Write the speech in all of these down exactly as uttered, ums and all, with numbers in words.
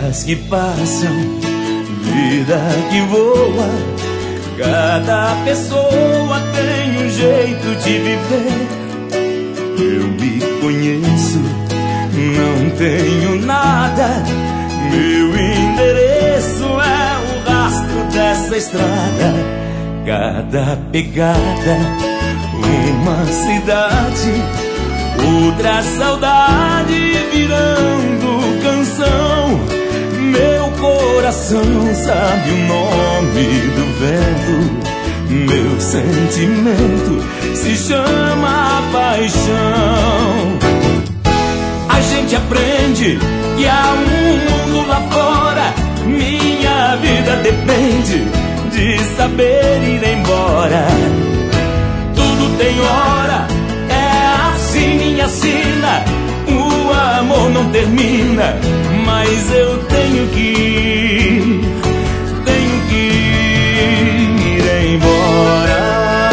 Dias que passam, vida que voa, cada pessoa tem um jeito de viver. Eu me conheço, não tenho nada, meu endereço é o rastro dessa estrada. Cada pegada, uma cidade, outra saudade virando canção. Meu coração sabe o nome do vento, meu sentimento se chama paixão. A gente aprende que há um mundo lá fora, minha vida depende de saber ir embora. Tudo tem hora, é assim minha sina, o amor não termina, mas eu tenho que ir, tenho que ir embora.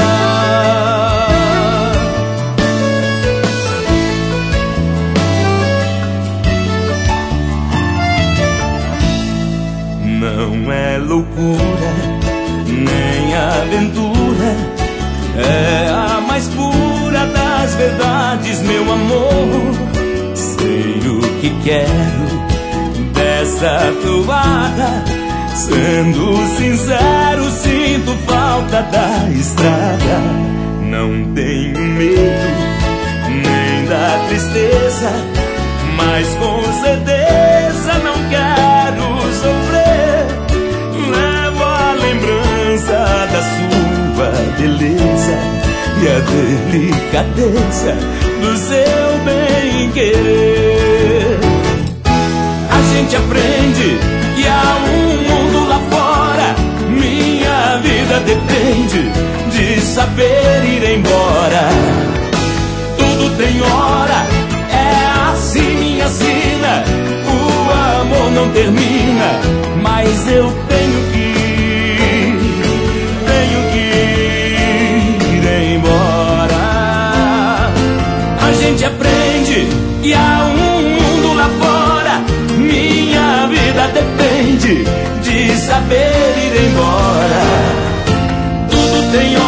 Não é loucura, nem aventura, é a mais pura das verdades, meu amor. Sei o que quero dessa toada, sendo sincero, sinto falta da estrada. Não tenho medo nem da tristeza, mas com certeza não quero sofrer. Levo a lembrança da sua beleza e a delicadeza do seu bem-querer. A gente aprende que há um mundo lá fora, minha vida depende de saber ir embora. Tudo tem hora, é assim minha sina, o amor não termina, mas eu tenho que ir, tenho que ir embora. A gente aprende que há um mundo lá fora, minha vida depende de saber ir embora. Tudo tem hora,